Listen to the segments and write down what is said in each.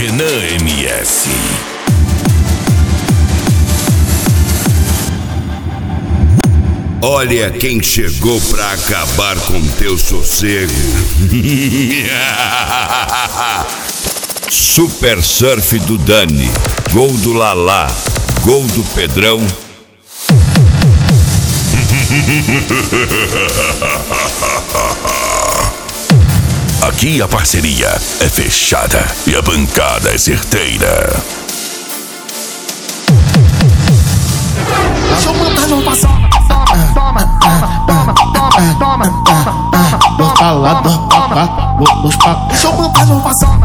Renan MS. Olha quem chegou pra acabar com teu sossego. Super Surf do Dani, gol do Lalá, gol do Pedrão. Aqui a parceria é fechada e a bancada é certeira. Deixa eu mandar não passar. Dos pra lá, dos pra cá, dos pra... Deixa eu mandar não passar.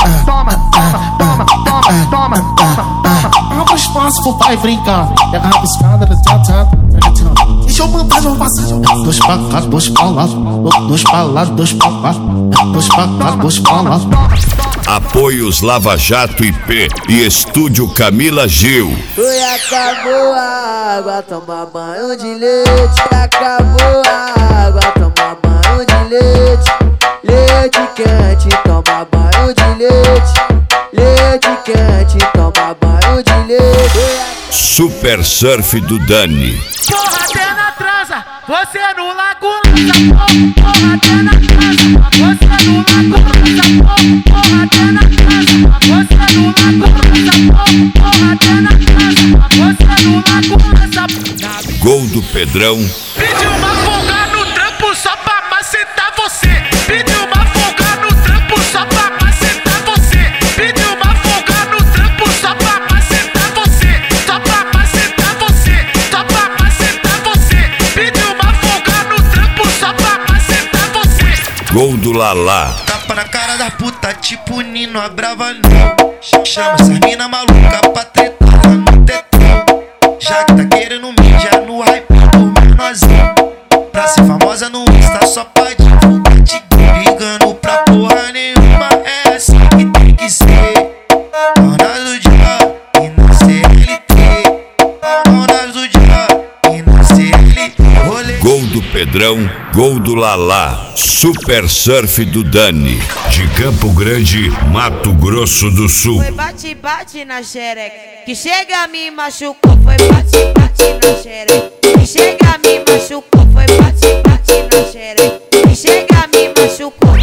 Abra espaço pro pai brincar. Pega a rabiscada, deixa eu mandar não passar. Dos pra cá, dos pra lá, dos pra lá, dos pra cá, dos pra cá, dos pra lá. Apoios Lava Jato IP e Estúdio Camila Gil. Foi, acabou a água, toma banho de leite. Acabou a água, toma banho de leite. Leite quente, toma banho de leite. Leite quente, toma banho de leite. Super Surf do Dani. Porra, até na transa, você no lago lança. Porra, até na transa, você no lago lança. Porra, até na transa, você no lago lança. Porra, até na transa, você no lago lança. Gol do Pedrão. Pediu uma folga no trampo só pra macetar você. Pediu uma folga no trampo só pra macetar você. Pediu uma folga no trampo só pra macetar você. Só pra macetar você. Só pra macetar você. Pediu uma folga no trampo só pra macetar você. Gol do Lalá. Tapa na cara da puta, tipo Nino, a brava não. Chama essas mina maluca pra tretar lá no tetão. Já que tá querendo mídia no hype do menorzinho. Pra ser famosa no Insta só pra divulgar, te ligando pra porra nenhuma. É assim que tem que ser. Dona do dia e não CLT. Dona do dia e não CLT. Gol do Pedrão, gol do Lalá. Super Surf do Dani. De Campo Grande, Mato Grosso do Sul. Foi bate-bate na xereca, que chega me machucou. Foi bate-bate na xereca, que chega me machucou. Foi bate-bate na xereca, que chega me machucou.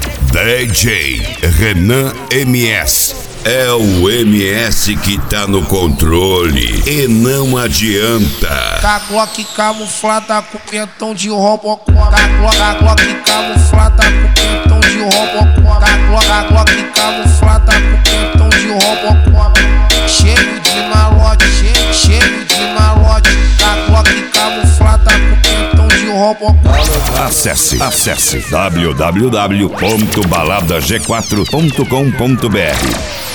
DJ Renan MS. É o MS que tá no controle e não adianta. Cagou aqui camuflada com pentão de robocó. Cagou aqui camuflada com pentão de robocó. Cagou aqui camuflada com pentão de robocó. Cheio de malote, cheio de malote. Cagou aqui camuflada com pentão de robocó. Acesse www.baladag4.com.br